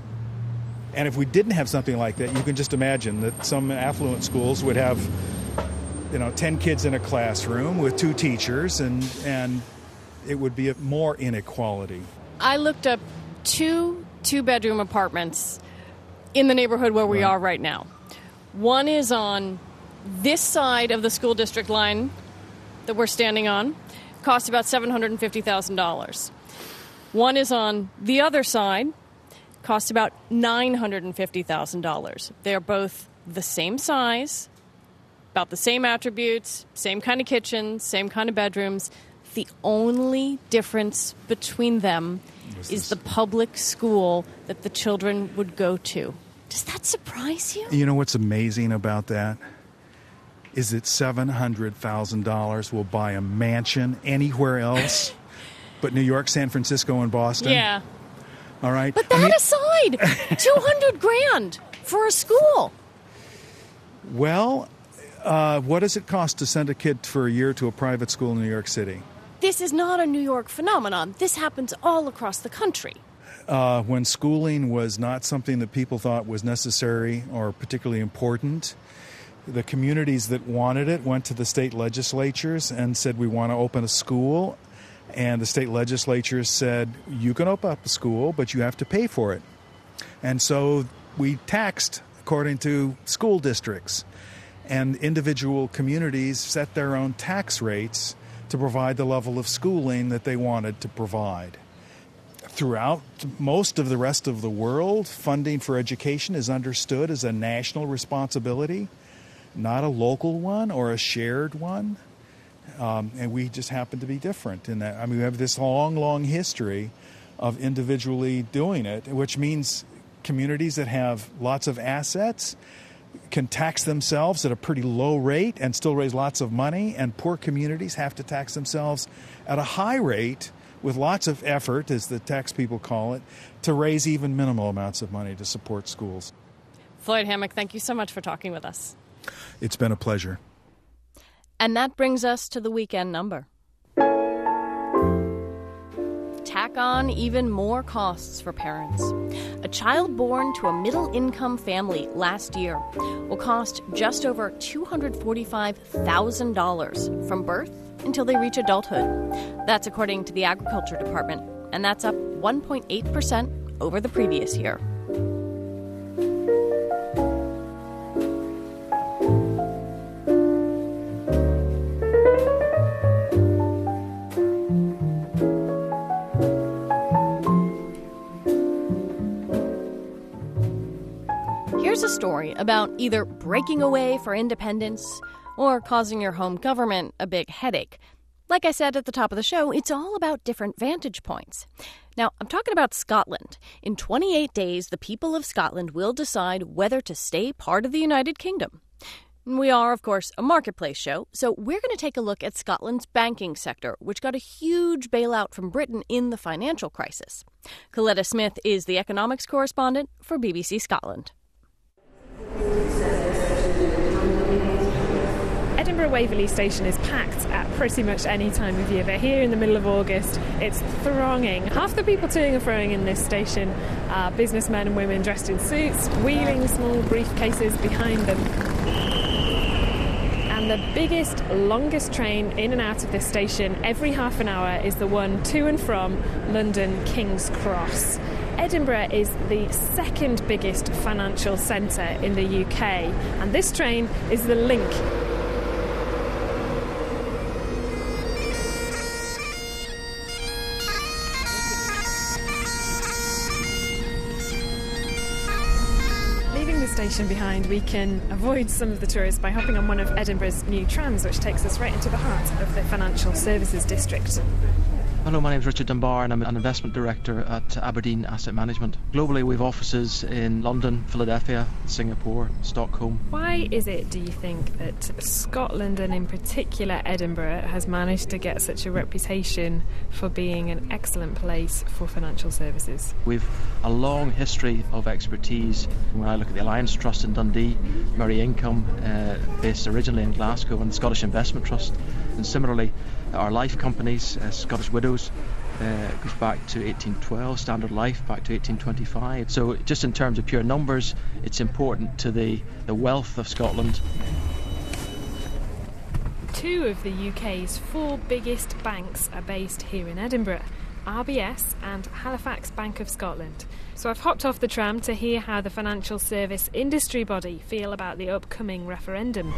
Speaker 2: And if we didn't have something like that, you can just imagine that some affluent schools would have, you know, ten kids in a classroom with two teachers, and and it would be more inequality.
Speaker 5: I looked up two two-bedroom apartments in the neighborhood where we
Speaker 2: Right.
Speaker 5: are right now. One is on this side of the school district line that we're standing on, costs about seven hundred fifty thousand dollars. One is on the other side, costs about nine hundred fifty thousand dollars. They're both the same size, about the same attributes, same kind of kitchen, same kind of bedrooms. The only difference between them is the public school that the children would go to. Does that surprise you?
Speaker 2: You know what's amazing about that? Is that seven hundred thousand dollars will buy a mansion anywhere else but New York, San Francisco, and Boston?
Speaker 5: Yeah.
Speaker 2: All right?
Speaker 5: But that
Speaker 2: I mean,
Speaker 5: aside, two hundred grand for a school.
Speaker 2: well, uh, what does it cost to send a kid for a year to a private school in New York City?
Speaker 5: This is not a New York phenomenon. This happens all across the country.
Speaker 2: Uh, when schooling was not something that people thought was necessary or particularly important, the communities that wanted it went to the state legislatures and said, we want to open a school. And the state legislatures said, you can open up a school, but you have to pay for it. And so we taxed according to school districts. And individual communities set their own tax rates to provide the level of schooling that they wanted to provide. Throughout most of the rest of the world, funding for education is understood as a national responsibility, not a local one or a shared one. Um, and we just happen to be different in that. I mean, we have this long, long history of individually doing it, which means communities that have lots of assets can tax themselves at a pretty low rate and still raise lots of money, and poor communities have to tax themselves at a high rate with lots of effort, as the tax people call it, to raise even minimal amounts of money to support schools.
Speaker 5: Floyd Hammock, thank you so much for talking with us.
Speaker 2: It's been a pleasure.
Speaker 1: And that brings us to the weekend number. Tack on even more costs for parents. A child born to a middle-income family last year will cost just over two hundred forty-five thousand dollars from birth until they reach adulthood. That's according to the Agriculture Department, and that's up one point eight percent over the previous year. Here's a story about either breaking away for independence or causing your home government a big headache. Like I said at the top of the show, it's all about different vantage points. Now, I'm talking about Scotland. In twenty-eight days, the people of Scotland will decide whether to stay part of the United Kingdom. We are, of course, a marketplace show, so we're going to take a look at Scotland's banking sector, which got a huge bailout from Britain in the financial crisis. Coletta Smith is the economics correspondent for B B C Scotland.
Speaker 3: Edinburgh Waverley Station is packed at pretty much any time of year, but here in the middle of August it's thronging. Half the people toing and froing in this station are businessmen and women dressed in suits, wheeling small briefcases behind them. And the biggest, longest train in and out of this station every half an hour is the one to and from London King's Cross. Edinburgh is the second biggest financial centre in the U K, and this train is the link. Leaving the station behind, we can avoid some of the tourists by hopping on one of Edinburgh's new trams, which takes us right into the heart of the financial services district.
Speaker 4: Hello, my name is Richard Dunbar and I'm an investment director at Aberdeen Asset Management. Globally, we have offices in London, Philadelphia, Singapore, Stockholm.
Speaker 3: Why is it, do you think, that Scotland and in particular Edinburgh has managed to get such a reputation for being an excellent place for financial services?
Speaker 4: We've a long history of expertise. When I look at the Alliance Trust in Dundee, Murray Income, uh, based originally in Glasgow, and the Scottish Investment Trust, and similarly our life companies, uh, Scottish Widows, uh, goes back to eighteen twelve, Standard Life back to eighteen twenty-five. So just in terms of pure numbers, it's important to the, the wealth of Scotland.
Speaker 3: Two of the U K's four biggest banks are based here in Edinburgh, R B S and Halifax Bank of Scotland. So I've hopped off the tram to hear how the financial service industry body feel about the upcoming referendum.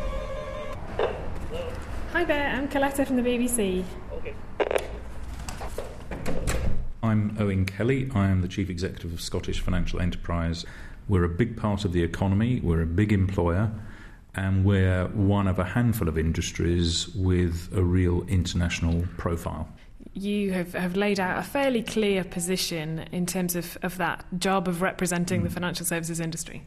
Speaker 3: Hi there, I'm Coletta from the B B C. Okay.
Speaker 6: I'm Owen Kelly. I am the Chief Executive of Scottish Financial Enterprise. We're a big part of the economy, we're a big employer, and we're one of a handful of industries with a real international profile.
Speaker 3: You have, have laid out a fairly clear position in terms of, of that job of representing mm. the financial services industry.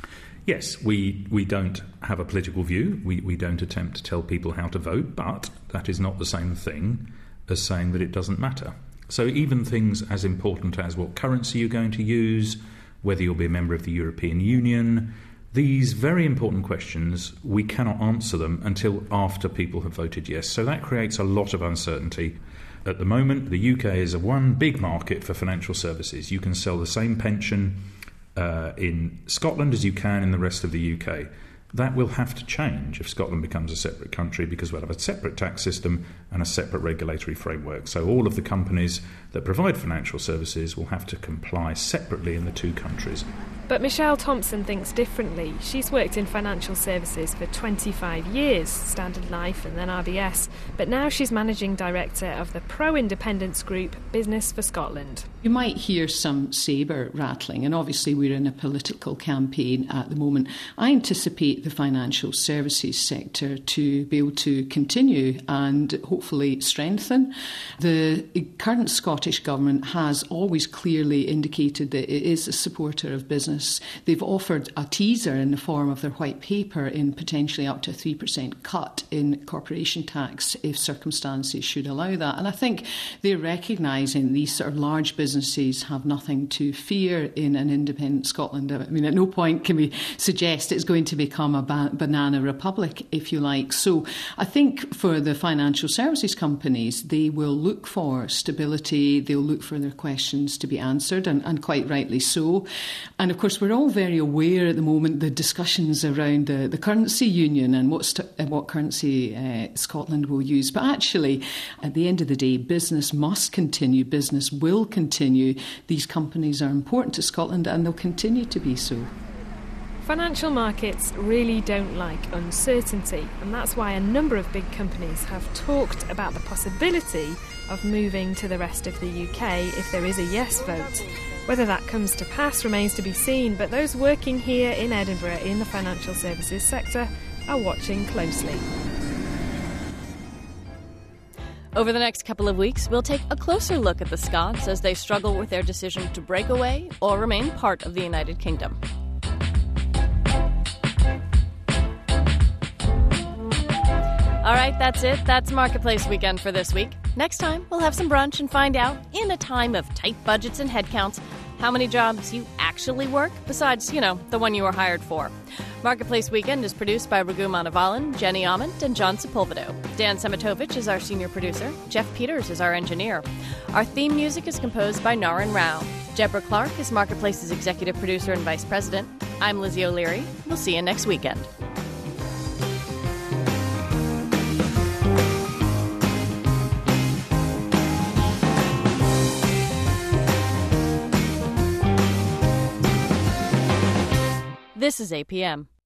Speaker 6: Yes, we, we don't have a political view. We, we don't attempt to tell people how to vote, but that is not the same thing as saying that it doesn't matter. So even things as important as what currency you're going to use, whether you'll be a member of the European Union, these very important questions, we cannot answer them until after people have voted yes. So that creates a lot of uncertainty. At the moment, the U K is a one big market for financial services. You can sell the same pension Uh, in Scotland as you can in the rest of the U K. That will have to change if Scotland becomes a separate country, because we'll have a separate tax system and a separate regulatory framework. So all of the companies that provide financial services will have to comply separately in the two countries.
Speaker 3: But Michelle Thompson thinks differently. She's worked in financial services for twenty-five years, Standard Life and then R B S, but now she's managing director of the pro-independence group Business for Scotland.
Speaker 7: You might hear some sabre rattling, and obviously we're in a political campaign at the moment. I anticipate the financial services sector to be able to continue and hopefully strengthen. The current Scottish Government has always clearly indicated that it is a supporter of business. They've offered a teaser in the form of their white paper in potentially up to a three percent cut in corporation tax if circumstances should allow that. And I think they're recognising these sort of large businesses have nothing to fear in an independent Scotland. I mean, at no point can we suggest it's going to become a ba- banana republic, if you like. So I think for the financial services companies, they will look for stability, they'll look for their questions to be answered, and, and quite rightly so. And of course, course, we're all very aware at the moment the discussions around the, the currency union and what, st- what currency uh, Scotland will use. But actually, at the end of the day, business must continue. Business will continue. These companies are important to Scotland and they'll continue to be so.
Speaker 3: Financial markets really don't like uncertainty, and that's why a number of big companies have talked about the possibility of moving to the rest of the U K if there is a yes vote. Whether that comes to pass remains to be seen, but those working here in Edinburgh in the financial services sector are watching closely.
Speaker 1: Over the next couple of weeks, we'll take a closer look at the Scots as they struggle with their decision to break away or remain part of the United Kingdom. All right, that's it. That's Marketplace Weekend for this week. Next time, we'll have some brunch and find out, in a time of tight budgets and headcounts, how many jobs you actually work, besides, you know, the one you were hired for. Marketplace Weekend is produced by Raghu Manavalan, Jenny Ament, and John Sepulvedo. Dan Semitovich is our senior producer. Jeff Peters is our engineer. Our theme music is composed by Naran Rao. Deborah Clark is Marketplace's executive producer and vice president. I'm Lizzie O'Leary. We'll see you next weekend. This is A P M.